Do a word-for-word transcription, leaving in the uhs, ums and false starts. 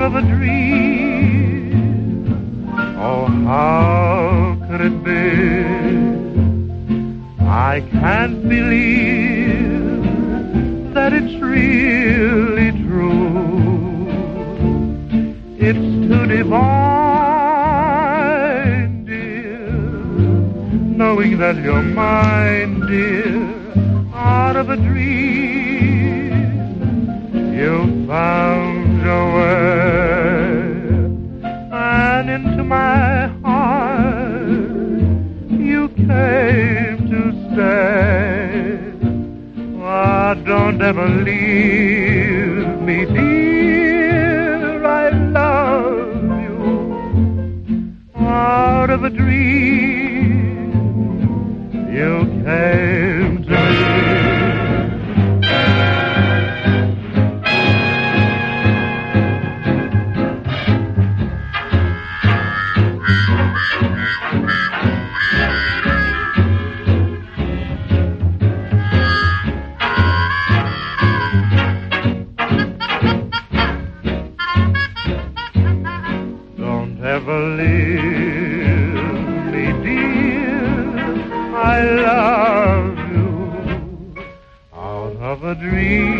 out of a dream. Oh, how could it be? I can't believe that it's really true. It's too divine, dear, knowing that you're mine, dear, out of a dream. You found your way and into my heart you came to stay. Oh, don't ever leave me, dear, I love you. Out of a dream you came to me. Never leave me, dear, I love you. Out of a dream